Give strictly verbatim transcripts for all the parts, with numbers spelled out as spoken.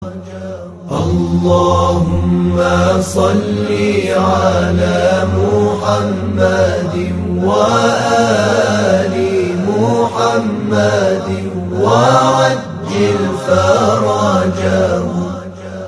اللهم صل على محمد وآل محمد وعجل فرجهم.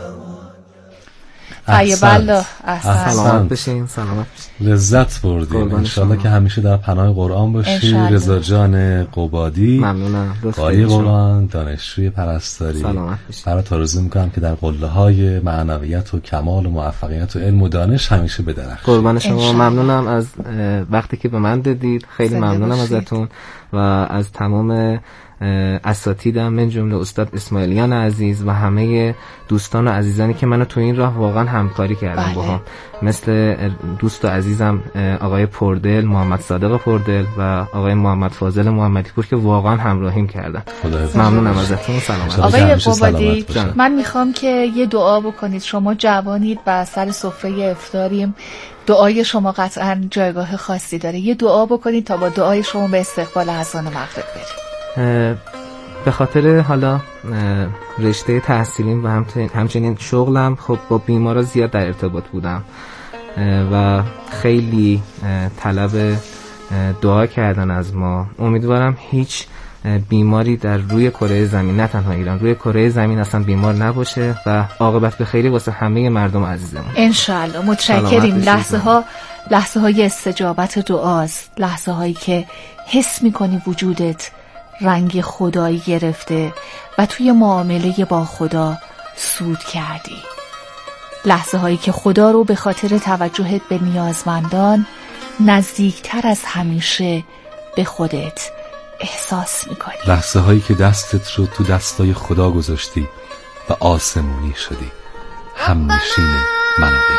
احسنت. سلامت بشین. سلامت بشین. لذت بردیم. انشالله که همیشه در پناه قرآن باشی. رضا جان قبادی، ممنونم. قاری قرآن، دانشجوی پرستاری. سلامت بشین. برات آرزو میکنم که در قله های معنویت و کمال و موفقیت و علم و دانش همیشه بدرخشی. قربان شما. ممنونم از وقتی که به من دادید. خیلی ممنونم ازتون و از تمام اساتیدم من جمله استاد اسماعیلیان عزیز و همه دوستان و عزیزانی که منو تو این راه واقعا همکاری کردن باهم، مثل دوست و عزیزم آقای پردل، محمد صادق پردل و آقای محمد فاضل محمدی پور که واقعا همراهیم کردن. ممنونم ازتون. سلامت. آقای قبادی، من میخوام که یه دعا بکنید. شما جوانید و سر سفره افطاریم. دعای شما قطعا جایگاه خاصی داره. یه دعا بکنید تا با دعای شما به استقبال اذان مغرب بریم. به خاطر حالا رشته تحصیلیم و همچنین شغلم خب با بیمارا زیاد در ارتباط بودم و خیلی طلب دعا کردن از ما. امیدوارم هیچ بیماری در روی کره زمین، نه تنها ایران، روی کره زمین اصلا بیمار نباشه و عاقبت به خیری واسه همه مردم عزیزمون. انشالله. متشکریم. لحظه ها لحظه های استجابت دعاست، لحظه هایی که حس میکنی وجودت رنگ خدایی گرفته و توی معامله با خدا سود کردی، لحظه هایی که خدا رو به خاطر توجهت به نیازمندان نزدیکتر از همیشه به خودت احساس میکنی، لحظه هایی که دستت رو تو دستای خدا گذاشتی و آسمونی شدی، همنشین ملائک.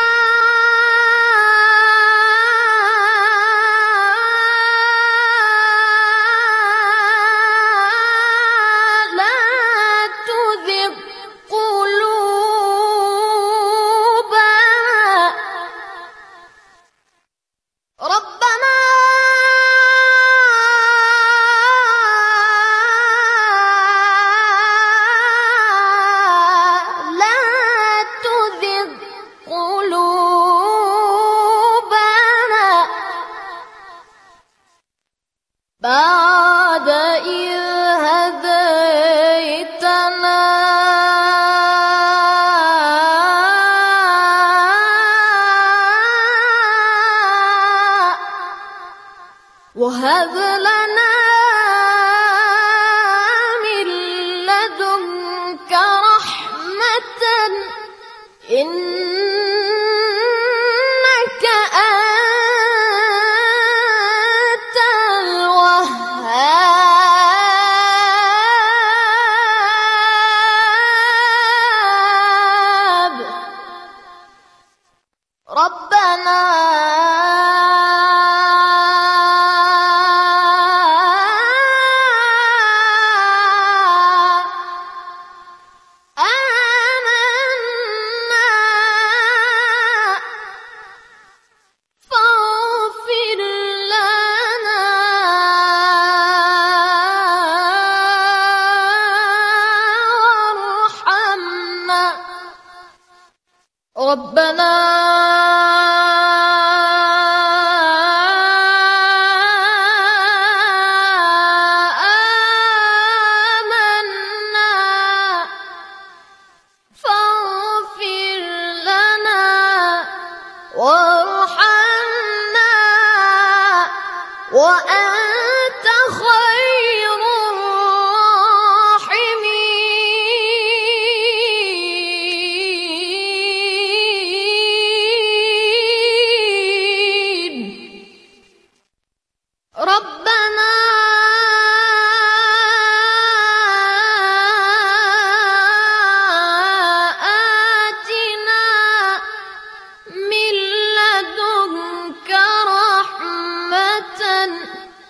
وهب لنا من لدنك رحمة إنك أنت الوهاب. ربنا ربنا آمنا فاغفر لنا وارحمنا وأنت خير ربنا آتنا من لدنك رحمة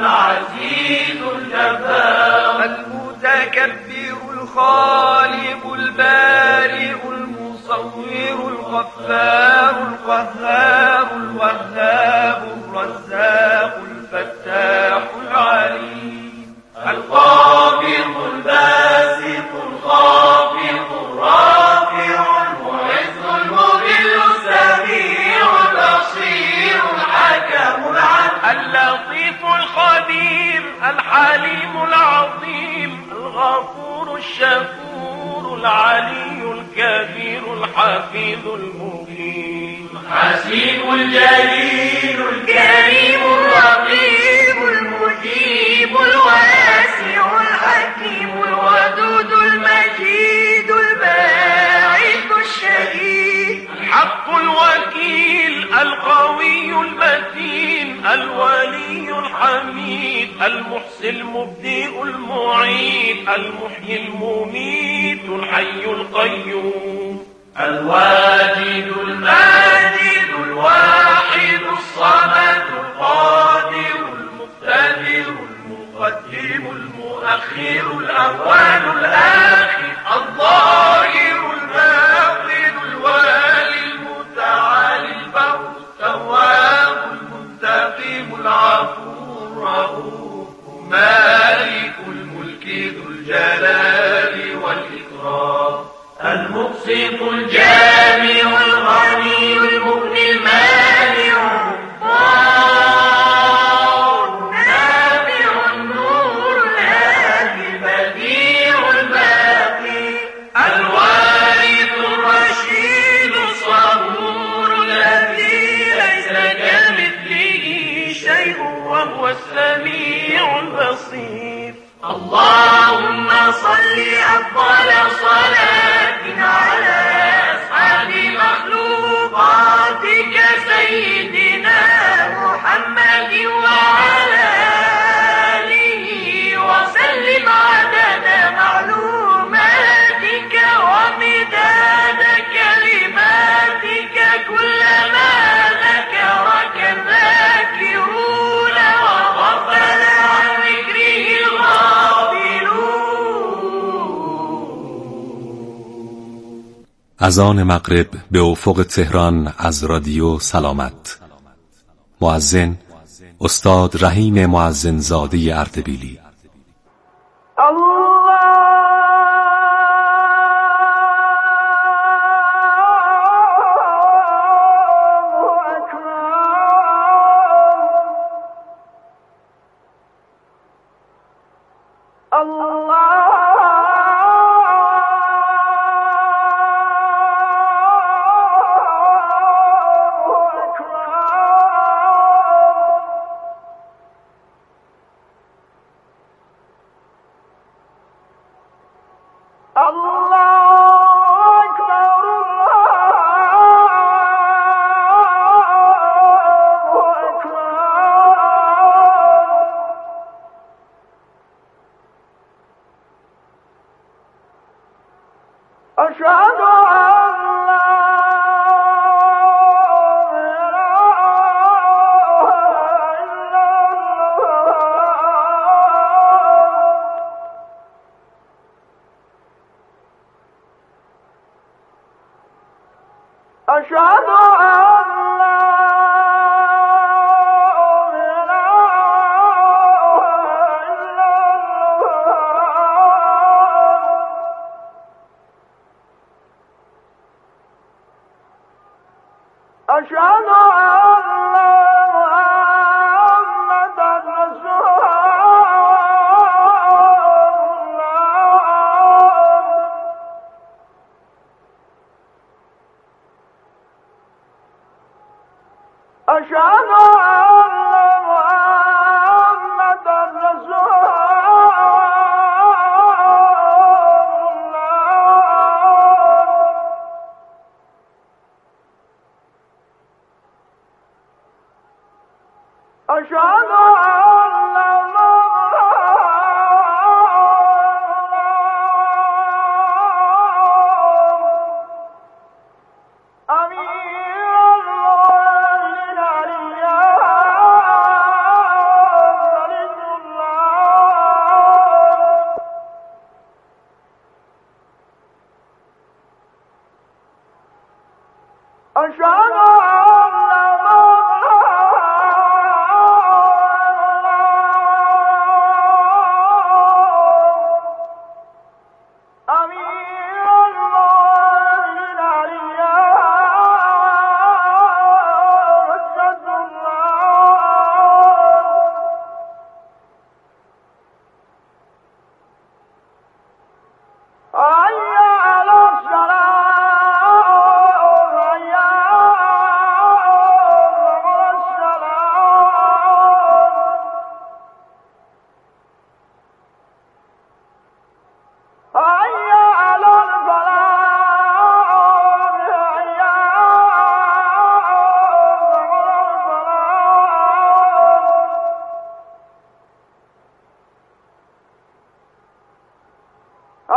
العزيز الجبار المتكبر الخالق البارئ المصور الغفار القهار الوهاب الرزاق الفتاح العليم القابض الباسط الخافض الرافع المعز المذل السميع البصير الحكم العدل اللطيف الخبير الحليم العظيم الغفور الشكور العلي الكبير الحفيظ المقيم حسيب الجليل الكريم الرقيب المجيب الواسع الحكيم الودود المجيد الباعث الشهيد الحق الوكيل القوي المتين الولي الحميد المحسن المبدئ المعيد المحيي المميت الحي القيوم الواجد الماجد الواحد الصمد القادر المقتدر المقدم المؤخر الأول الآخر الظاهر الباطن الوالي المتعالي البر التواب المنتقم العفو الرؤوف مالك الملك ذو الجلال والإكرام المقسط الجامع الغني المغني المانع النافع النور الهادي البديع الباقي الوارث الرشيد الصبور الذي ليس كمثله شيء وهو السميع البصير اللهم صل أفضل صلاة على أسعد مخلوقاتك سيدنا محمد وعلى آله وسلم عدد معلوماتك ومداد كلماتك كلما ذكرك الذاكرون وغفل عن ذكره الغافلون. اذان مغرب به افق تهران از رادیو سلامت. مؤذن استاد رحیم مؤذن زاده اردبیلی.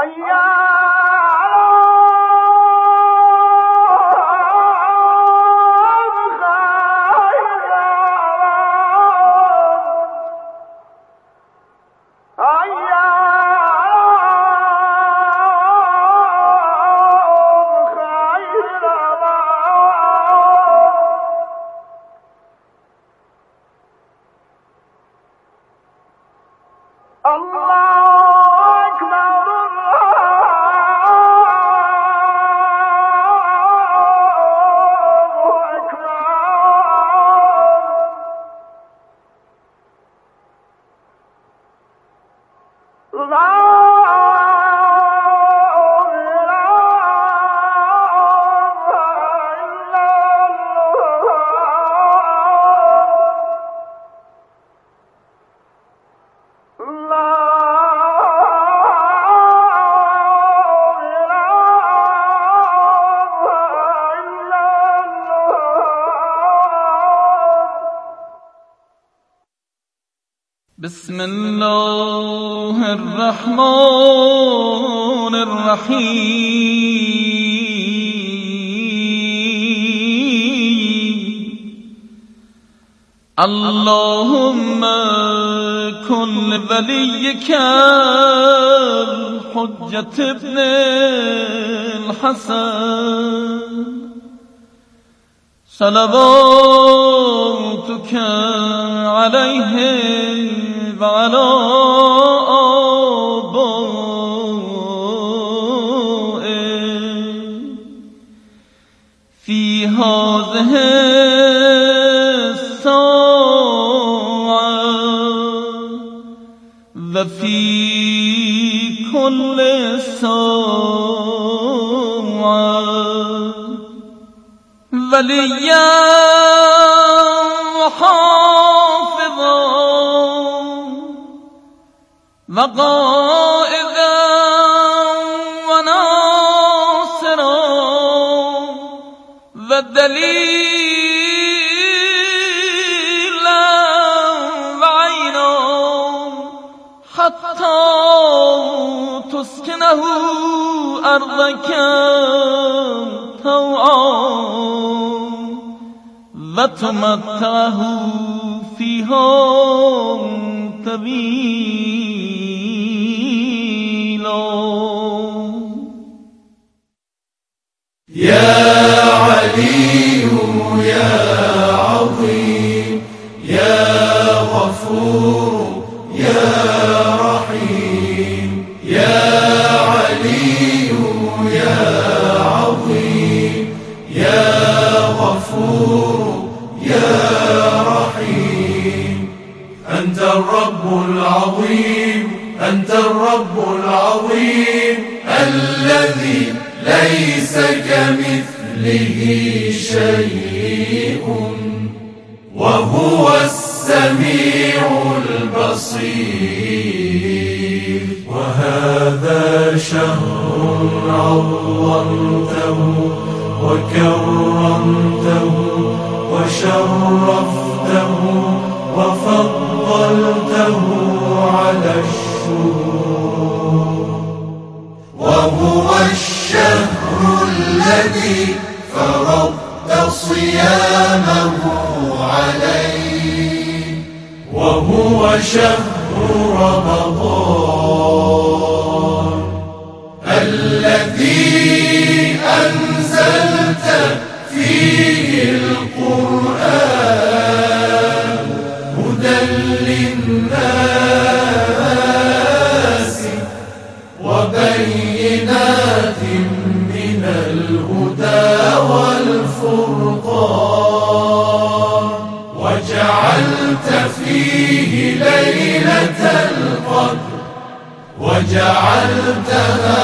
بسم الله الرحمن الرحیم اللهم كن لوليك الحجة ابن الحسن صلواتك عليه وعلى آبائه في هذه الساعة وفي كل ساعة وليا وحافظا وقائدا وناصرا ودليلا وعينا حتى تسكنه أرضك طوعا وتمتعه فيها طويلا. يا علي يا عظيم يا غفور يا رحيم يا علي يا عظيم يا غفور يا رحيم أنت الرب العظيم أنت الرب العظيم الذي ليس كمثله شيء وهو السميع البصير. وهذا شهر عظمته وكرمته وشرفته وفضلته على الشهور، وهو الشهر الذي فرضت صيامه عليه، وهو شهر رمضان الذي أنزلت فيه القرآن هدى للناس وبينات من الهدى والفرقان، وجعلت فيه ليلة القدر وجعلتها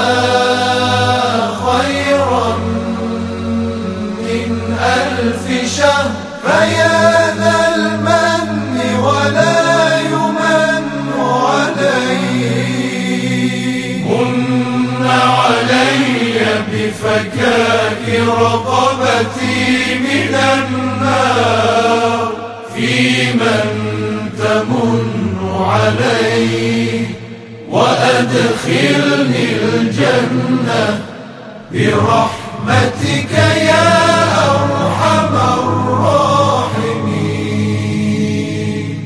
خيرا من ألف شهر. فيا ذا المن ولا يمن عليه من علي بفكاك رقبتي من النار، في من تمن عليه وأدخلني الجنة برحمتك يا أرحم الراحمين.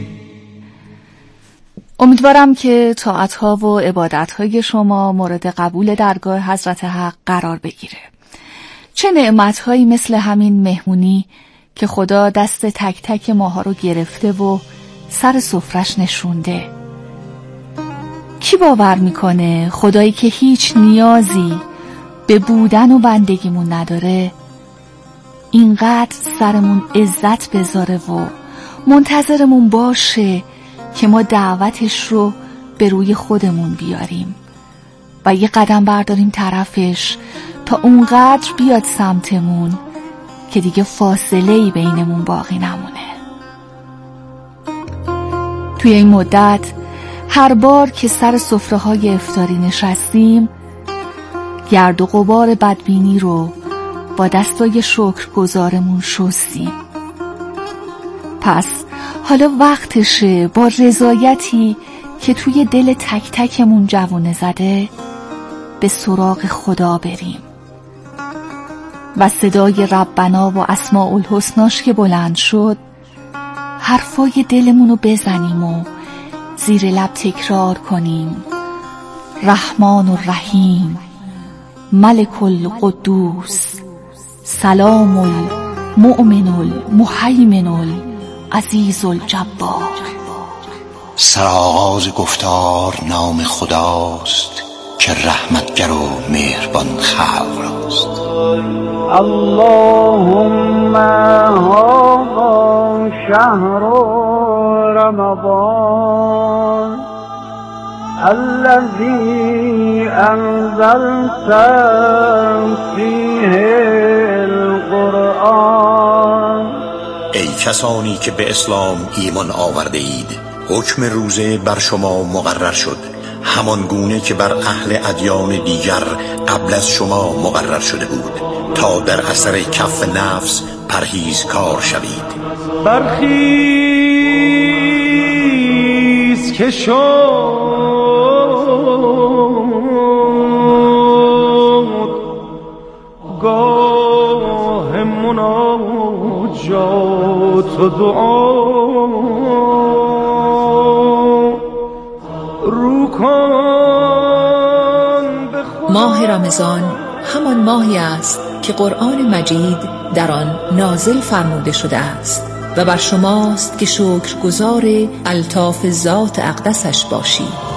امیدوارم که طاعت‌ها و عبادت‌های شما مورد قبول درگاه حضرت حق قرار بگیره. چه نعمت‌هایی مثل همین مهمونی که خدا دست تک تک ماها رو گرفته و سر سفرش نشونده. کی باور میکنه خدایی که هیچ نیازی به بودن و بندگیمون نداره اینقدر سرمون عزت بذاره و منتظرمون باشه که ما دعوتش رو به روی خودمون بیاریم و یه قدم برداریم طرفش تا اونقدر بیاد سمتمون که دیگه فاصله‌ای بینمون باقی نمونه. توی این مدت هر بار که سر سفره‌های افطاری نشستیم گرد و غبار بدبینی رو با دستای شکرگزارمون شستیم. پس حالا وقتشه با رضایتی که توی دل تک تکمون جوونه زده به سراغ خدا بریم و صدای ربنا و اسماء الحسناش که بلند شد حرفای دلمونو بزنیم و زیر لب تکرار کنیم: رحمان الرحیم، ملک القدوس، سلام المؤمن المهیمن العزیز الجبار. سرآغاز گفتار نام خداست که رحمتگر و مهربان خلق راست. اللهم هذا شهر رمضان الذي انزلت فيه القرآن. ای کسانی که به اسلام ایمان آورده اید، حکم روزه بر شما مقرر شد همان گونه که بر اهل ادیان دیگر قبل از شما مقرر شده بود تا در اثر کف نفس پرهیزکار شوید. برخیز که شد گاه مناجات و دعا. ماه رمضان همان ماهی است که قرآن مجید در آن نازل فرموده شده است و بر شماست که شکرگزار الطاف ذات اقدسش باشید.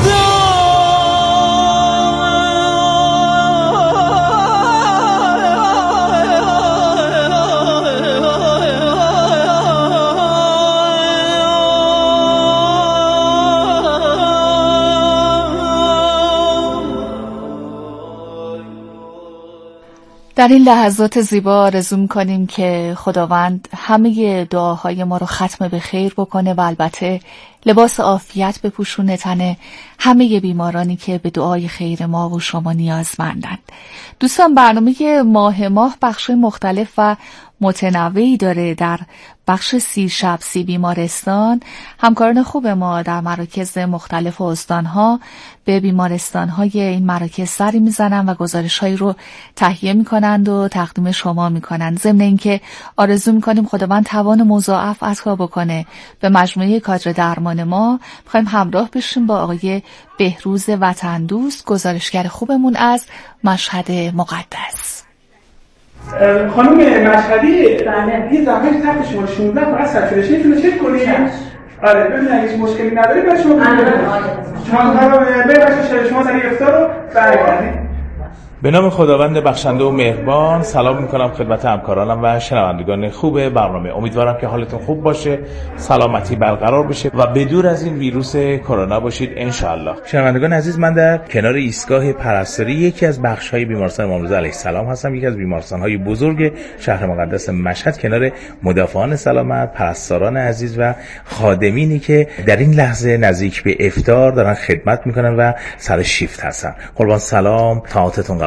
در این لحظات زیبا آرزو می‌کنیم که خداوند همه دعاهای ما رو ختم به خیر بکنه و البته لباس عافیت بپوشونه تن همه بیمارانی که به دعای خیر ما و شما نیازمندند. دوستان، برنامه ماه ماه بخش مختلف و متنوعی داره. در بخش سی شب سی بیمارستان همکاران خوب ما در مراکز مختلف استانها به بیمارستانهای این مراکز سری میزنن و گزارشهایی رو تهیه میکنند و تقدیم شما میکنند. ضمن اینکه آرزو میکنیم خداوند توان مضاعف عطا بکنه به مجموعه کادر درمان ما. میخوایم همراه بشیم با آقای بهروز وطن دوست، گزارشگر خوبمون از مشهد مقدس. خانم مشهدی یه زحمت تحت شما شونزده فقط سچورشنتون رو چک کنید. آره ببینید اگه هیچ مشکلی نداری بعد شما شما برای شما سریع افطار رو برگردید. به نام خداوند بخشنده و مهربان سلام میکنم خدمت همکارانم و شنوندگان خوب برنامه. امیدوارم که حالتون خوب باشه، سلامتی برقرار بشه و بدور از این ویروس کرونا باشید انشاءالله. شنوندگان عزیز، من در کنار ایستگاه پرستاری یکی از بخش‌های بیمارستان امام رضا علیه السلام هستم، یکی از بیمارستان‌های بزرگ شهر مقدس مشهد، کنار مدافعان سلامت، پرستاران عزیز و خادمینی که در این لحظه نزدیک به افطار دارن خدمت میکنن و سر شیفت هستن. قربان سلام، طاعتتون قبول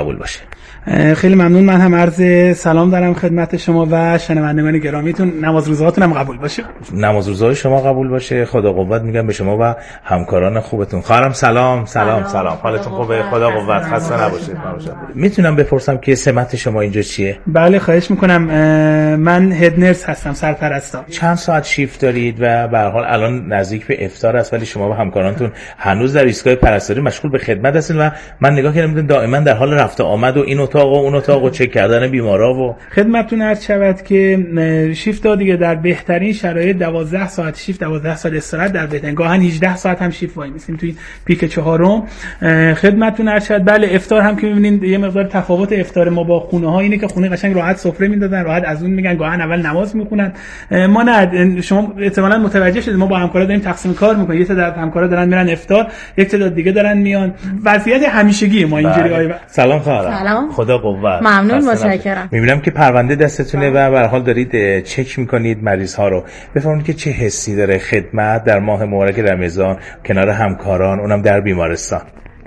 قبول باشه. خیلی ممنون. من هم عرض سلام دارم خدمت شما و شنوندگان گرامیتون. نماز روزهاتون هم قبول باشه. نماز روزهای شما قبول باشه. خدا قوت میگم به شما و همکاران خوبتون. خواهرم سلام سلام سلام, سلام. حالتون خوبه؟ خدا قوت. خسته نباشید. میتونم بپرسم که سمت شما اینجا چیه؟ بله خواهش میکنم. من هد نرس هستم، سرپرستار. چند ساعت شیفت دارید و به هر حال الان نزدیک به افطار است ولی شما و همکارانتون هنوز در ایستگاه پرستاری مشغول به خدمت هستین و من نگاه کردم دائما در حال رفت و آمد و این اتاق و اون اتاق و چک کردن بیمارا و خدمتتون عرض شود که شیفت ها دیگه در بهترین شرایط دوازده ساعت شیفت، دوازده ساعت استراحت، در بهترین گاهن هجده ساعت هم شیفت وای میسیم توی پیک چهارم. خدمتتون عرض شود بله افطار هم که میبینید یه مقدار تفاوت افطار ما با خونه ها اینه که خونه قشنگ راحت سفره میندازن، راحت از اون میگن گاهن اول نماز میخونن. ما نه، شما احتمالاً متوجه شدید ما با همکارا داریم تقسیم کار میکنیم. یه تعداد همکارا دارن میرن افطار، یک تعداد دیگه دارن میان. وضعیت همیشگی ما اینجوری. آیه سلام خواهرم. سلام. خدا قوت. ممنون، متشکرم. میبینم که پرونده دستتونه و به هر حال دارید چک میکنید مریض ها رو. بفرمایید که چه حسی داره خدمت در ماه مبارک رمضان کنار همکاران، اونم در بیمارستان؟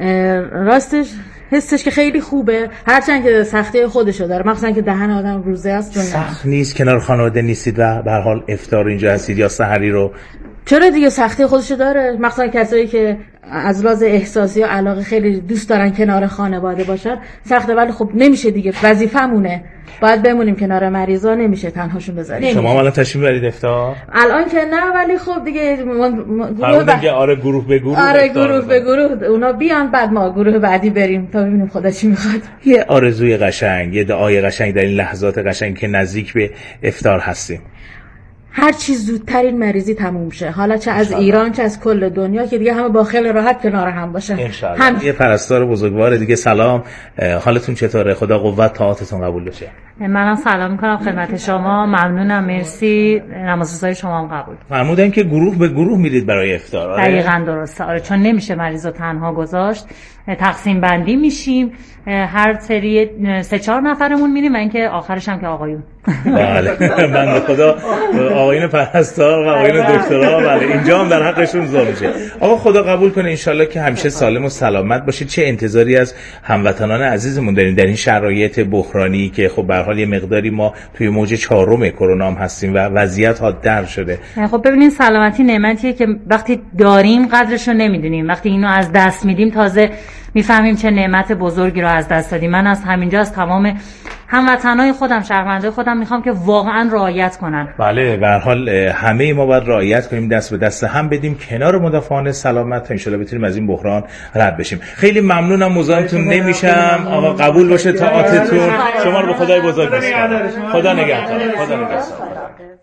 راستش حسش که خیلی خوبه، هرچند که سختی خودشو داره، مخصوصا که دهن آدم روزه است. چون سخت نیست کنار خانواده نیستید و به هر حال افطار اینجا هستید یا سحری رو؟ چرا دیگه سختی خودشو داره، مخصوصا کسایی که از لحاظ احساسی و علاقه خیلی دوست دارن کنار خانواده باشن. سخته ولی خب نمیشه دیگه، وظیفمونه، باید بمونیم کنار مریضا، نمیشه تنهاشون بذاریم. شما الان تشریف برید افطار؟ الان که نه ولی خب دیگه گروه ب... آره گروه به گروه آره گروه به گروه اونا بیان بعد ما گروه بعدی بریم تا ببینیم خدا چی میخواد. یه آرزوی قشنگ، یه دعای قشنگ در این لحظات قشنگ که نزدیک به افطار هستیم. هر چیز زودتر این مریضی تموم شه، حالا چه از ایران چه از کل دنیا، که دیگه همه با خیلی راحت کنار هم باشن. هم یه پرستار بزرگوار دیگه سلام، حالتون چطوره؟ خدا قوت، طاعتتون قبول بشه. منم سلام میکنم خدمت شما، ممنونم، مرسی. نمازهای شما هم قبول. فرمودن که گروه به گروه میرید برای افطار. آره دقیقاً درسته. آره چون نمیشه مریضو تنها گذاشت، تقسیم بندی میشیم، هر سری سه چهار نفرمون میریم و اینکه آخرش هم که آقایون. بله بنده خدا آقایون پرستار و آقایون دکترا، بله اینجا هم در حقشون ظلم میشه. آقا خدا قبول کنه انشالله که همیشه سالم و سلامت باشید. چه انتظاری از هموطنان عزیزمون دارین در این شرایط بحرانی که خب به هر حال یه مقداری ما توی موج چهارم کرونا هم هستیم و وضعیت ها در شده؟ خب ببینین سلامتی نعمتیه که وقتی داریم قدرش رو نمیدونیم، وقتی اینو از دست میدیم تازه میفهمیم چه نعمت بزرگی رو از دست دادیم. من از همینجا از تمام هموطنای خودم، شهروندای خودم میخوام که واقعا رعایت کنن. بله به هر حال همه ما باید رعایت کنیم، دست به دست هم بدیم کنار مدافعان سلامت تا ان شاءالله بتونیم از این بحران رد بشیم. خیلی ممنونم، مزاحمتون نمیشم. آقا قبول باشه طاعتتون. شما رو به خدای بزرگ بسپارم. خدا نگهدار. خدا نگهدار.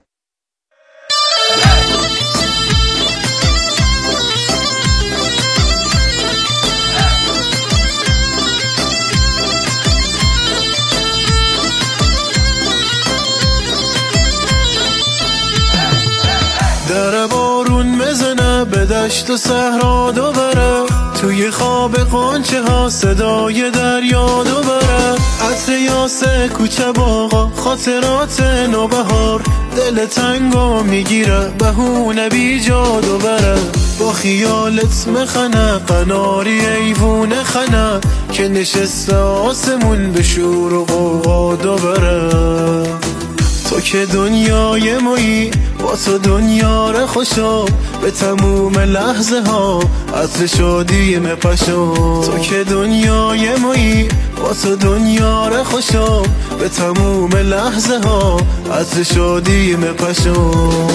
در بارون بزنه به دشت و صحرا دوباره، توی خواب قنچه ها صدای دریا دوباره، عطر یاسه کوچه باغا خاطرات نوبهار، دل تنگا میگیره بهونه بی جا دوباره، با خیالت مخنه قناری ایوونه خنه، که نشسته آسمون به شور و غوغا دوباره. تو که دنیای مایی، با تو دنیا رو خوشا، به تموم لحظه ها عطر شادی مپشا. تو که دنیای مایی، با تو دنیا رو خوشا، به تموم لحظه ها عطر شادی مپشا.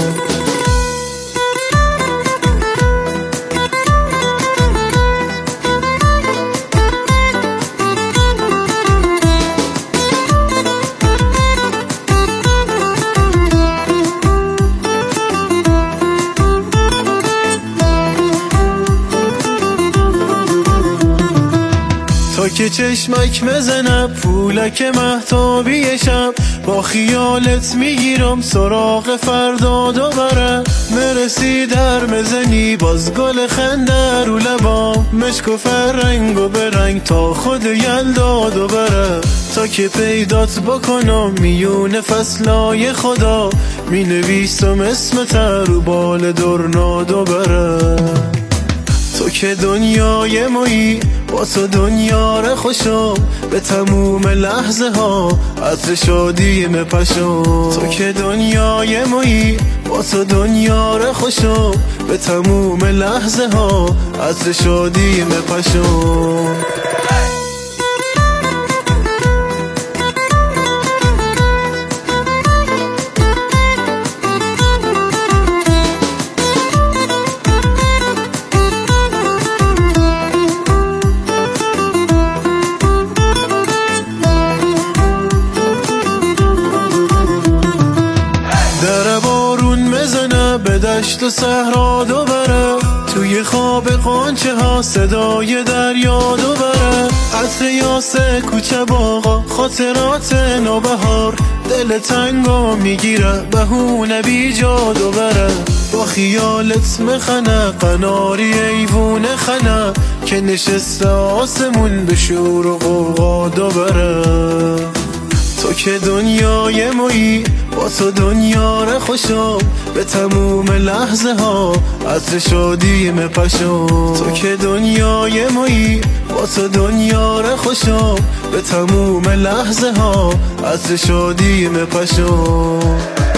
که چشمک مزنه پولک مهتابی شب، با خیالت میگیرم سراغ فردا دوباره، مرسی در مزنی باز گل خنده رو لبام، مشک و فرنگ و برنگ تا خود یلدا دوباره، تا که پیدات بکنم میون فصلای خدا، می نویسم اسم تر و بال درنا دوباره. تو که دنیای مایی، با تو دنیا رو خوشم، به تموم لحظه ها عطر شادی مپشم. تو که دنیای مایی، با تو دنیا رو خوشم، به تموم لحظه ها عطر شادی مپشم. دشت و صحرا دو بره، توی خواب قانچه ها صدای دریا دو بره. عطر یاسه کوچه باغا، خاطرات نوبهار، دل تنگا میگیره بهونه بی جا دو بره. با خیالت مخنه قناری ایوونه خنه، که نشسته آسمون به شور و غوغا دو بره. تو که دنیای مایی، با تو دنیا رو خوشم، به تموم لحظه ها عطر شادی مپشم. تو که دنیای مایی، با تو دنیا رو خوشم، به تموم لحظه ها عطر شادی مپشم.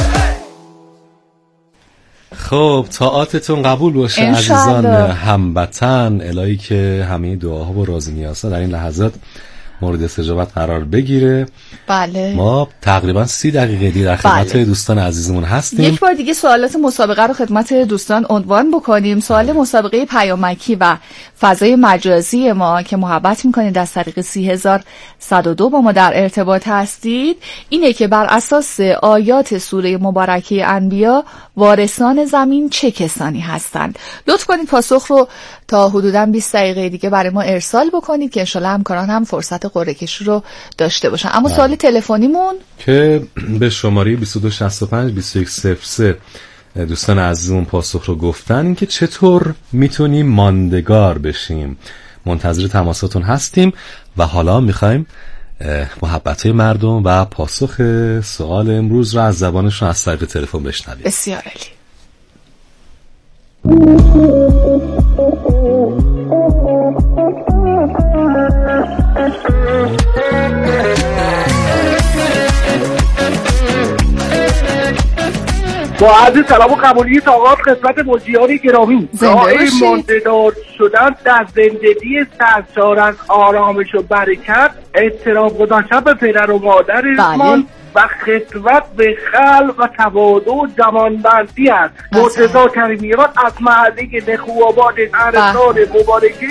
خب طاعاتتون قبول باشه عزیزان هموطن. الهی که همه دعاها و راز نیازها در این لحظات مورد استجابت قرار بگیره. بله. ما تقریبا سی دقیقه دیگه در خدمت بله. دوستان عزیزمون هستیم. یک بار دیگه سوالات مسابقه رو خدمت دوستان عنوان بکنیم. سوال مسابقه پیامکی و فضای مجازی ما که محبت میکنید از طریق سی هزار صد و دو با ما در ارتباط هستید اینه که بر اساس آیات سوره مبارکه انبیا وارثان زمین چه کسانی هستند؟ لطف کنید پاسخ رو تا حدوداً بیست دقیقه دیگه برای ما ارسال بکنید که انشالله همکاران هم فرصت قرعه کشی رو داشته باشن. اما سوال تلفنیمون که به شماره بیست و دو شصت و پنج بیست و یک صفر سه دوستان عزیزمون پاسخ رو گفتن، این که چطور میتونیم ماندگار بشیم. منتظر تماساتون هستیم و حالا میخوایم محبت‌های مردم و پاسخ سوال امروز رو از زبانشون از طریق تلفن بشنویم. بسیار عالی. با عرض سلام و قبولیت آغاز خدمت مجریان گرامی. راه ماندگار شدن در زندگی سرشار از آرامش و برکت، احترام گذاشتن به پدر و مادرمان و خدمت به خلق و تواضع و جوانمردی است. مرتضی کریمیان از محله نخواباد شهرستان مبارکه